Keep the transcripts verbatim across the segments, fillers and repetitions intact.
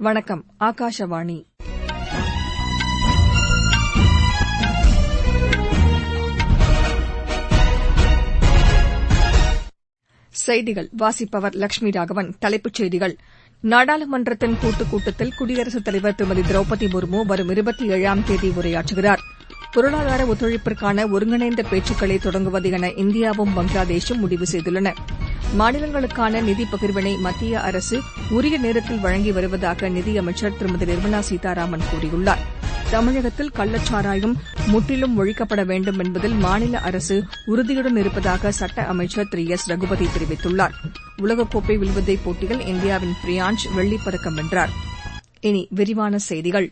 வணக்கம். ஆகாஷவாணி. செய்திகள் வாசிப்பவர் லட்சுமி ராகவன். தலைப்புச் செய்திகள். நாடாளுமன்றத்தின் கூட்டுக் கூட்டத்தில் குடியரசுத் தலைவர் திருமதி திரௌபதி முர்மு வரும் இருபத்தி ஏழாம் தேதி உரையாற்றுகிறார். பொருளாதார ஒத்துழைப்பிற்கான ஒருங்கிணைந்த பேச்சுக்களை தொடங்குவது என இந்தியாவும் பங்களாதேஷும் முடிவு செய்துள்ளன. மாநிலங்களுக்கான நிதி பகிர்வினை மத்திய அரசு உரிய நேரத்தில் வழங்கி வருவதாக நிதியமைச்சர் திருமதி நிர்மலா சீதாராமன் கூறியுள்ளார். தமிழகத்தில் கள்ளச்சாராயம் முற்றிலும் ஒழிக்கப்பட வேண்டும் என்பதில் மாநில அரசு உறுதியுடன் இருப்பதாக சட்ட அமைச்சர் திரு எஸ் ரகுபதி தெரிவித்துள்ளார். உலகக்கோப்பை வில்வித்தை போட்டியில் இந்தியாவின் பிரியான்ஷ் வெள்ளிப்பதக்கம் வென்றார். இனி விரிவான செய்திகள்.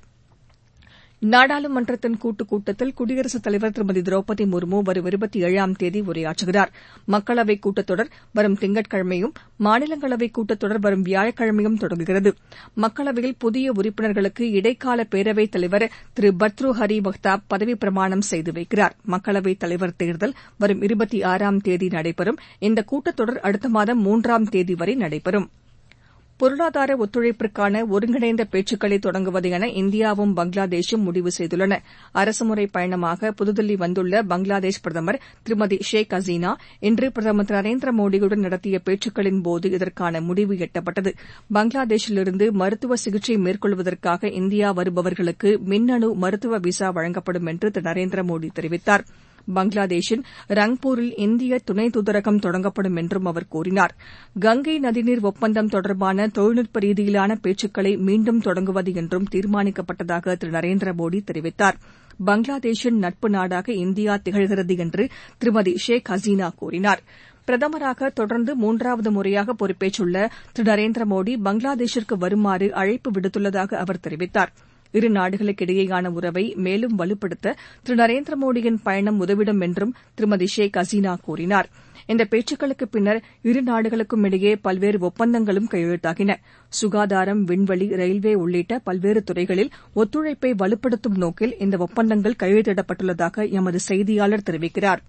நாடாளுமன்றத்தின் கூட்டுக் கூட்டத்தில் குடியரசுத் தலைவர் திருமதி திரௌபதி முர்மு வரும் இருபத்தி ஏழாம் தேதி உரையாற்றுகிறார். மக்களவைக் கூட்டத்தொடர் வரும் திங்கட்கிழமையும் மாநிலங்களவைக் கூட்டத்தொடர் வரும் வியாழக்கிழமையும் தொடங்குகிறது. மக்களவையில் புதிய உறுப்பினர்களுக்கு இடைக்கால பேரவைத் தலைவர் திரு பர்த்ருஹரி மஹ்தாப் பதவிப் பிரமாணம் செய்து வைக்கிறார். மக்களவைத் தலைவர் தேர்தல் வரும் இருபத்தி ஆறாம் தேதி நடைபெறும். இந்த கூட்டத்தொடர் அடுத்த மாதம் மூன்றாம் தேதி வரை நடைபெறும். பொருளாதார ஒத்துழைப்பிற்கான ஒருங்கிணைந்த பேச்சுக்களை தொடங்குவது என இந்தியாவும் பங்களாதேஷும் முடிவு செய்துள்ளன. அரசுமுறைப் பயணமாக புதுதில்லி வந்துள்ள பங்களாதேஷ் பிரதமர் திருமதி ஷேக் ஹசீனா இன்று பிரதமர் திரு நரேந்திர மோடியுடன் நடத்திய பேச்சுக்களின்போது இதற்கான முடிவு எட்டப்பட்டது. பங்களாதேஷிலிருந்து மருத்துவ சிகிச்சை மேற்கொள்வதற்காக இந்தியா வருபவர்களுக்கு மின்னணு மருத்துவ விசா வழங்கப்படும் என்று திரு நரேந்திர மோடி தெரிவித்தார். பங்களாதேஷின் ரங்பூரில் இந்திய துணை தூதரகம் தொடங்கப்படும் என்றும் அவர் கூறினார். கங்கை நதிநீர் ஒப்பந்தம் தொடர்பான தொழில்நுட்ப ரீதியிலான பேச்சுக்களை மீண்டும் தொடங்குவது என்றும் தீர்மானிக்கப்பட்டதாக திரு நரேந்திர மோடி தெரிவித்தார். பங்களாதேஷின் நட்பு நாடாக இந்தியா திகழ்கிறது என்று திருமதி ஷேக் ஹசீனா கூறினார். பிரதமராக தொடர்ந்து மூன்றாவது முறையாக பொறுப்பேற்றுள்ள திரு நரேந்திர மோடி பங்களாதேஷிற்கு வருமாறு அழைப்பு விடுத்துள்ளதாக அவர் தெரிவித்தார். இரு நாடுகளுக்கிடையேயான உறவை மேலும் வலுப்படுத்த திரு நரேந்திர மோடியின் பயணம் உதவிடும் என்றும் திருமதி ஷேக் ஹசீனா கூறினார். இந்த பேச்சுக்களுக்கு பின்னர் இரு நாடுகளுக்கும் இடையே பல்வேறு ஒப்பந்தங்களும் கையெழுத்தாகின. சுகாதாரம், விண்வெளி, ரயில்வே உள்ளிட்ட பல்வேறு துறைகளில் ஒத்துழைப்பை வலுப்படுத்தும் நோக்கில் இந்த ஒப்பந்தங்கள் கையெழுத்திடப்பட்டுள்ளதாக எமது செய்தியாளர் தெரிவிக்கிறார்.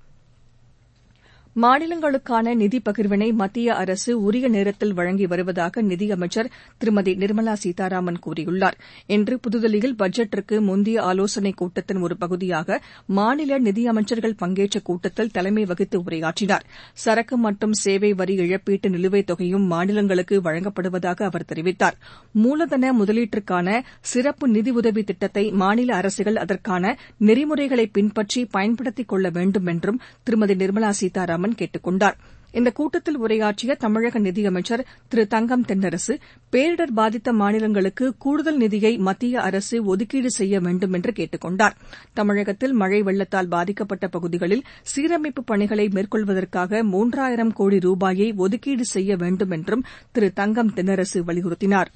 மாநிலங்களுக்கான நிதி பகிர்வினை மத்திய அரசு உரிய நேரத்தில் வழங்கி வருவதாக நிதியமைச்சர் திருமதி நிர்மலா சீதாராமன் கூறியுள்ளார். இன்று புதுதில்லியில் பட்ஜெட்டிற்கு முந்தைய ஆலோசனைக் கூட்டத்தின் ஒரு பகுதியாக மாநில நிதியமைச்சர்கள் பங்கேற்ற கூட்டத்தில் தலைமை வகித்து உரையாற்றினார். சரக்கு மற்றும் சேவை வரி இழப்பீட்டு நிலுவைத் தொகையும் மாநிலங்களுக்கு வழங்கப்படுவதாக அவர் தெரிவித்தார். மூலதன முதலீட்டிற்கான சிறப்பு நிதியுதவி திட்டத்தை மாநில அரசுகள் அதற்கான நெறிமுறைகளை பின்பற்றி பயன்படுத்திக் கொள்ள வேண்டும் என்றும் திருமதி நிர்மலா சீதாராமன் கேட்டுக் கொண்டார். இந்த கூட்டத்தில் உரையாற்றிய தமிழக நிதியமைச்சர் திரு தங்கம் தென்னரசு பேரிடர் பாதித்த மாநிலங்களுக்கு கூடுதல் நிதியை மத்திய அரசு ஒதுக்கீடு செய்ய வேண்டும் என்று கேட்டுக் கொண்டார். தமிழகத்தில் மழை வெள்ளத்தால் பாதிக்கப்பட்ட பகுதிகளில் சீரமைப்புப் பணிகளை மேற்கொள்வதற்காக மூன்றாயிரம் கோடி ரூபாயை ஒதுக்கீடு செய்ய வேண்டும் என்றும் திரு தங்கம் தென்னரசு வலியுறுத்தினார்.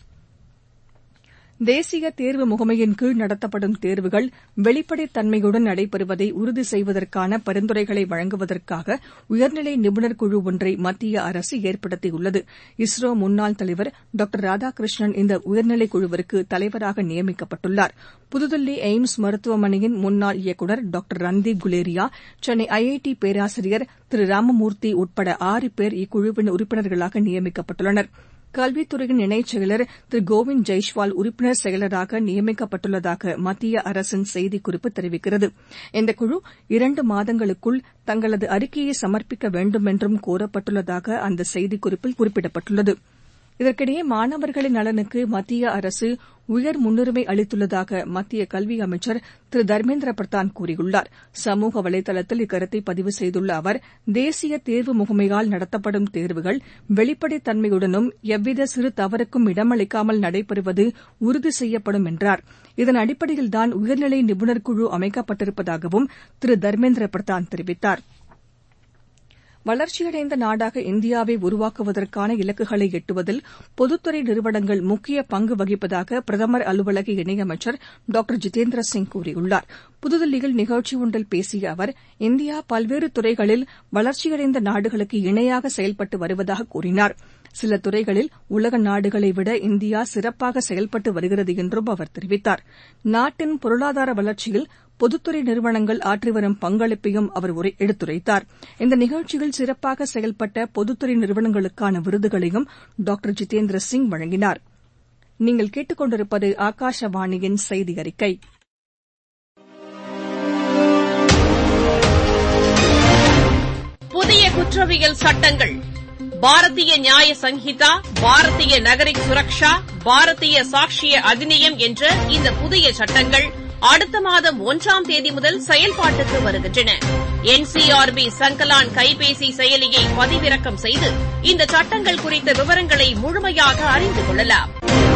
தேசிய தேர்வு முகமையின் கீழ் நடத்தப்படும் தேர்வுகள் வெளிப்படைத் தன்மையுடன் நடைபெறுவதை உறுதி செய்வதற்கான பரிந்துரைகளை வழங்குவதற்காக உயர்நிலை நிபுணர் குழு ஒன்றை மத்திய அரசு ஏற்படுத்தியுள்ளது. இஸ்ரோ முன்னாள் தலைவர் டாக்டர் ராதாகிருஷ்ணன் இந்த உயர்நிலைக் குழுவிற்கு தலைவராக நியமிக்கப்பட்டுள்ளார். புதுதில்லி எய்ம்ஸ் மருத்துவமனையின் முன்னாள் இயக்குநர் doctor Randeep Guleria, Chennai I I T பேராசிரியர் திரு ராமமூர்த்தி உட்பட ஆறு பேர் இக்குழுவின் உறுப்பினர்களாக நியமிக்கப்பட்டுள்ளனர். கல்வித்துறையின் இணைச் செயலர் திரு கோவிந்த் ஜெய்ஷ்வால் உறுப்பினர் செயலராக நியமிக்கப்பட்டுள்ளதாக மத்திய அரசின் செய்திக்குறிப்பு தெரிவிக்கிறது. இந்த குழு இரண்டு மாதங்களுக்குள் தங்களது அறிக்கையை சமர்ப்பிக்க வேண்டும் என்றும் கோரப்பட்டுள்ளதாக அந்த செய்திக்குறிப்பில் குறிப்பிடப்பட்டுள்ளது. இதற்கிடையே மாணவர்களின் நலனுக்கு மத்திய அரசு உயர் முன்னுரிமை அளித்துள்ளதாக மத்திய கல்வி அமைச்சர் திரு தர்மேந்திர பிரதான் கூறியுள்ளார். சமூக வலைதளத்தில் இக்கருத்தை பதிவு செய்துள்ள அவர், தேசிய தேர்வு முகமையால் நடத்தப்படும் தேர்வுகள் வெளிப்படைத் தன்மையுடனும் எவ்வித சிறு தவறுக்கும் இடமளிக்காமல் நடைபெறுவது உறுதி செய்யப்படும் என்றார். இதன் அடிப்படையில்தான் உயர்நிலை நிபுணர் குழு அமைக்கப்பட்டிருப்பதாகவும் திரு தர்மேந்திர பிரதான் தெரிவித்தார். வளர்ச்சியடைந்த நாடாக இந்தியாவை உருவாக்குவதற்கான இலக்குகளை எட்டுவதில் பொதுத்துறை நிறுவனங்கள் முக்கிய பங்கு வகிப்பதாக பிரதமர் அலுவலக இணையமைச்சர் டாக்டர் ஜிதேந்திர சிங் கூறியுள்ளார். புதுதில்லியில் நிகழ்ச்சி ஒன்றில் பேசிய அவர், இந்தியா பல்வேறு துறைகளில் வளர்ச்சியடைந்த நாடுகளுக்கு இணையாக செயல்பட்டு வருவதாக கூறினார். சில துறைகளில் உலக நாடுகளை விட இந்தியா சிறப்பாக செயல்பட்டு வருகிறது என்றும் அவர் தெரிவித்தார். நாட்டின் பொருளாதார வளர்ச்சியில் பொதுத்துறை நிறுவனங்கள் ஆற்றி வரும் பங்களிப்பையும் அவர் எடுத்துரைத்தார். இந்த நிகழ்ச்சியில் சிறப்பாக செயல்பட்ட பொதுத்துறை நிறுவனங்களுக்கான விருதுகளையும் டாக்டர் ஜிதேந்திர சிங் வழங்கினார். நீங்கள் கேட்டுக் கொண்டிருப்பது ஆகாஷவாணியின் செய்தி அறிக்கை. புதிய குற்றவியல் சட்டங்கள், பாரதிய நியாய சங்கிதா, பாரதிய நகரிக் சுரக்ஷா, பாரதிய சாக்ஷிய அதிநியம் என்ற இந்த புதிய சட்டங்கள் அடுத்த மாதம் ஒன்றாம் தேதி முதல் செயல்பாட்டுக்கு வருகின்றன. என்சிஆர்பி சங்கலான் கைபேசி செயலியை பதிவிறக்கம் செய்து இந்த சட்டங்கள் குறித்த விவரங்களை முழுமையாக அறிந்து கொள்ளலாம்.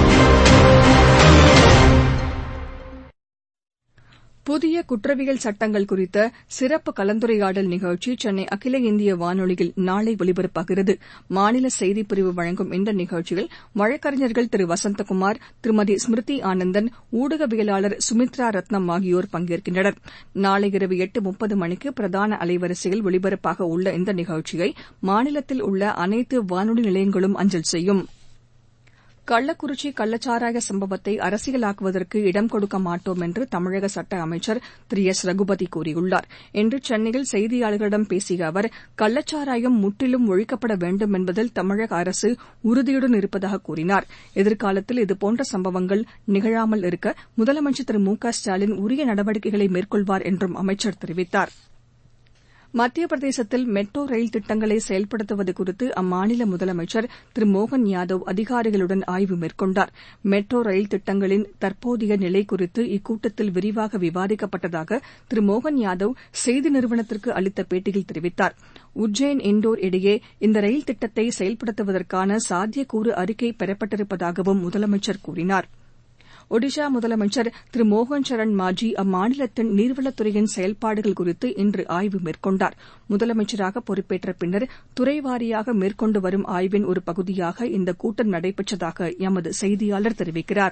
புதிய குற்றவியல் சட்டங்கள் குறித்த சிறப்பு கலந்துரையாடல் நிகழ்ச்சி சென்னை அகில இந்திய வானொலியில் நாளை ஒலிபரப்பாகிறது. மாநில செய்திப்பிரிவு வழங்கும் இந்த நிகழ்ச்சியில் வழக்கறிஞர்கள் திரு வசந்தகுமார், திருமதி ஸ்மிருதி ஆனந்தன், ஊடகவியலாளர் சுமித்ரா ரத்னம் ஆகியோர் பங்கேற்கின்றனர். நாளை இரவு எட்டு முப்பது மணிக்கு பிரதான அலைவரிசையில் ஒலிபரப்பாக உள்ள இந்த நிகழ்ச்சியை மாநிலத்தில் உள்ள அனைத்து வானொலி நிலையங்களும் அஞ்சல் செய்யும். கள்ளக்குறிச்சி கள்ளச்சாராய சம்பவத்தை அரசியலாக்குவதற்கு இடம் கொடுக்க மாட்டோம் என்று தமிழக சட்ட அமைச்சர் திரு எஸ் ரகுபதி கூறியுள்ளார். இன்று சென்னையில் செய்தியாளர்களிடம் பேசிய அவர், கள்ளச்சாராயம் முற்றிலும் ஒழிக்கப்பட வேண்டும் என்பதில் தமிழக அரசு உறுதியுடன் இருப்பதாக கூறினார். எதிர்காலத்தில் இதுபோன்ற சம்பவங்கள் நிகழாமல் இருக்க முதலமைச்சர் திரு மு க ஸ்டாலின் உரிய நடவடிக்கைகளை மேற்கொள்வார் என்றும் அமைச்சர் தெரிவித்தார். மத்திய பிரதேசத்தில் மெட்ரோ ரயில் திட்டங்களை செயல்படுத்துவது குறித்து அம்மாநில முதலமைச்சர் திரு மோகன் யாதவ் அதிகாரிகளுடன் ஆய்வு மேற்கொண்டார். மெட்ரோ ரயில் திட்டங்களின் தற்போதைய நிலை குறித்து இக்கூட்டத்தில் விரிவாக விவாதிக்கப்பட்டதாக திரு மோகன் யாதவ் செய்தி நிறுவனத்திற்கு அளித்த பேட்டியில் தெரிவித்தார். உஜ்ஜைன் இண்டோர் இடையே இந்த ரயில் திட்டத்தை செயல்படுத்துவதற்கான சாத்தியக்கூறு அறிக்கை பெறப்பட்டிருப்பதாகவும் முதலமைச்சர் கூறினார். ஒடிஷா முதலமைச்சர் திரு மோகன் சரண் மாஜி அம்மாநிலத்தின் நீர்வளத்துறையின் செயல்பாடுகள் குறித்து இன்று ஆய்வு மேற்கொண்டார். முதலமைச்சராக பொறுப்பேற்ற பின்னர் துறைவாரியாக மேற்கொண்டு வரும் ஆய்வின் ஒரு பகுதியாக இந்த கூட்டம் நடைபெற்றதாக எமது செய்தியாளர் தெரிவிக்கிறார்.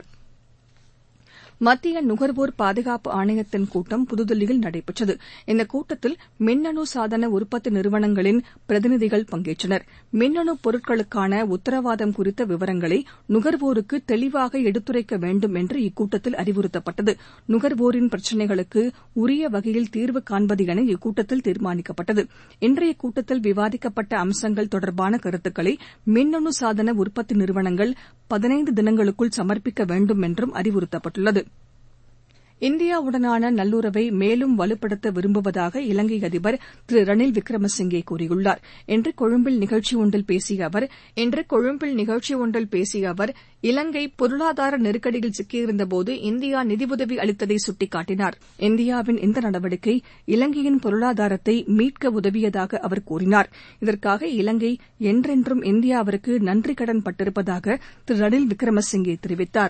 மத்திய நுகர்வோர் பாதுகாப்பு ஆணையத்தின் கூட்டம் புதுதில்லியில் நடைபெற்றது. இந்த கூட்டத்தில் மின்னணு சாதன உற்பத்தி நிறுவனங்களின் பிரதிநிதிகள் பங்கேற்றனர். மின்னணு பொருட்களுக்கான உத்தரவாதம் குறித்த விவரங்களை நுகர்வோருக்கு தெளிவாக எடுத்துரைக்க வேண்டும் என்று இக்கூட்டத்தில் அறிவுறுத்தப்பட்டது. நுகர்வோரின் பிரச்சினைகளுக்கு உரிய வகையில் தீர்வு காண்பது என இக்கூட்டத்தில் தீர்மானிக்கப்பட்டது. இன்றைய கூட்டத்தில் விவாதிக்கப்பட்ட அம்சங்கள் தொடர்பான கருத்துக்களை மின்னணு சாதன உற்பத்தி நிறுவனங்கள் பதினைந்து தினங்களுக்குள் சமர்ப்பிக்க வேண்டும் என்றும் அறிவுறுத்தப்பட்டுள்ளது. இந்தியாவுடனான நல்லுறவை மேலும் வலுப்படுத்த விரும்புவதாக இலங்கை அதிபர் திரு ரணில் விக்ரமசிங்கே கூறியுள்ளார். இன்று கொழும்பில் நிகழ்ச்சி ஒன்றில் பேசிய அவர் இன்று கொழும்பில் நிகழ்ச்சி ஒன்றில் பேசிய அவர் இலங்கை பொருளாதார நெருக்கடியில் சிக்கியிருந்தபோது இந்தியா நிதியுதவி அளித்ததை சுட்டிக்காட்டினார். இந்தியாவின் இந்த நடவடிக்கை இலங்கையின் பொருளாதாரத்தை மீட்க உதவியதாக அவர் கூறினார். இதற்காக இலங்கை என்றென்றும் இந்தியாவிற்கு நன்றி கடன் பட்டிருப்பதாக திரு ரணில் விக்ரமசிங்கே தெரிவித்தார்.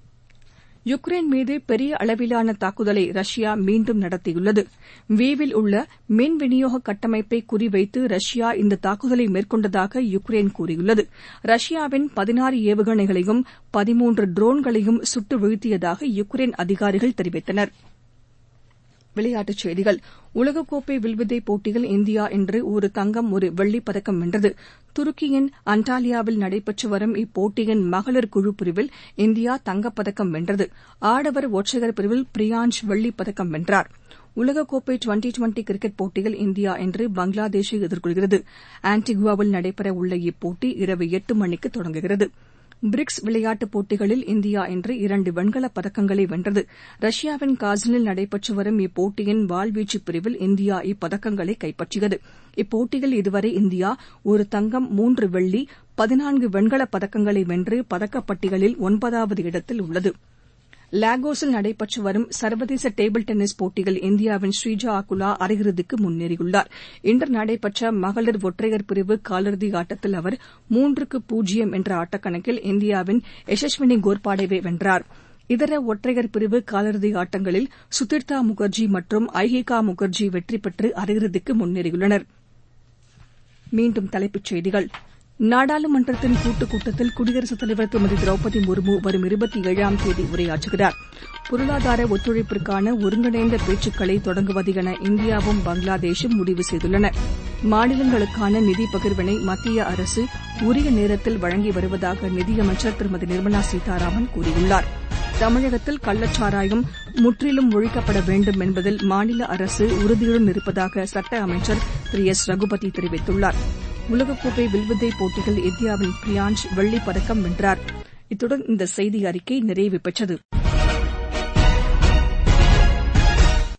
யுக்ரைன் மீது பெரிய அளவிலான தாக்குதலை ரஷ்யா மீண்டும் நடத்தியுள்ளது. வீவில் உள்ள மின் விநியோக கட்டமைப்பை குறிவைத்து ரஷ்யா இந்த தாக்குதலை மேற்கொண்டதாக யுக்ரைன் கூறியுள்ளது. ரஷ்யாவின் பதினாறு ஏவுகணைகளையும் பதிமூன்று ட்ரோன்களையும் சுட்டு வீழ்த்தியதாக யுக்ரைன் அதிகாரிகள் தெரிவித்தனர். விளையாட்டுச் செய்திகள். உலகக்கோப்பை வில்வித்தை போட்டியில் இந்தியா இன்று ஒரு தங்கம் ஒரு வெள்ளிப் பதக்கம் வென்றது. துருக்கியின் அண்டாலியாவில் நடைபெற்று வரும் இப்போட்டியின் மகளிர் குழு பிரிவில் இந்தியா தங்கப்பதக்கம் வென்றது. ஆடவர் ஒற்றையர் பிரிவில் பிரியான்ஷ் வெள்ளிப் பதக்கம் வென்றார். உலகக்கோப்பை டுவெண்டி டுவெண்டி கிரிக்கெட் போட்டியில் இந்தியா இன்று பங்களாதேஷை எதிர்கொள்கிறது. ஆன்டிகுவாவில் நடைபெற உள்ள இப்போட்டி இரவு எட்டு மணிக்கு தொடங்குகிறது. பிரிக்ஸ் விளையாட்டுப் போட்டிகளில் இந்தியா இன்று இரண்டு வெண்கலப் பதக்கங்களை வென்றது. ரஷ்யாவின் காசனில் நடைபெற்று வரும் இப்போட்டியின் வாள்வீச்சு பிரிவில் இந்தியா இப்பதக்கங்களை கைப்பற்றியது. இப்போட்டியில் இதுவரை இந்தியா ஒரு தங்கம், மூன்று வெள்ளி, பதினான்கு வெண்கலப் பதக்கங்களை வென்று பதக்கப்பட்டியலில் ஒன்பதாவது இடத்தில் உள்ளது. லாகோஸில் நடைபெற்று வரும் சர்வதேச டேபிள் டென்னிஸ் போட்டியில் இந்தியாவின் ஸ்ரீஜா அகுலா அரையிறுதிக்கு முன்னேறியுள்ளார். இன்று நடைபெற்ற மகளிர் ஒற்றையர் பிரிவு காலிறுதி ஆட்டத்தில் அவர் மூன்றுக்கு பூஜ்ஜியம் என்ற ஆட்டக்கணக்கில் இந்தியாவின் யசஸ்வினி கோர்பாடேவை வென்றார். இதர ஒற்றையர் பிரிவு காலிறுதி ஆட்டங்களில் சுதிர்தா முகர்ஜி மற்றும் ஐஹிகா முகர்ஜி வெற்றி பெற்று அரையிறுதிக்கு முன்னேறியுள்ளனர். மீண்டும் தலைப்புச் செய்திகள். நாடாளுமன்றத்தின் கூட்டுக் கூட்டத்தில் குடியரசுத் தலைவர் திருமதி திரௌபதி முர்மு வரும் இருபத்தி ஏழாம் தேதி உரையாற்றுகிறார். பொருளாதார ஒத்துழைப்பிற்கான ஒருங்கிணைந்த பேச்சுக்களை தொடங்குவது என இந்தியாவும் பங்களாதேஷும் முடிவு செய்துள்ளன. மாநிலங்களுக்கான நிதி பகிர்வினை மத்திய அரசு உரிய நேரத்தில் வழங்கி வருவதாக நிதியமைச்சர் திருமதி நிர்மலா சீதாராமன் கூறியுள்ளார். தமிழகத்தில் கள்ளச்சாராயம் முற்றிலும் ஒழிக்கப்பட வேண்டும் என்பதில் மாநில அரசு உறுதியுடன் இருப்பதாக சட்ட அமைச்சர் திரு எஸ் ரகுபதி தெரிவித்துள்ளார். உலகக்கோப்பை வில்வித்தை போட்டியில் இந்தியாவின் பிரியான்ஷ் வெள்ளிப் பதக்கம் வென்றார். இத்துடன் இந்த செய்தி அறிக்கை நிறைவு பெற்றது.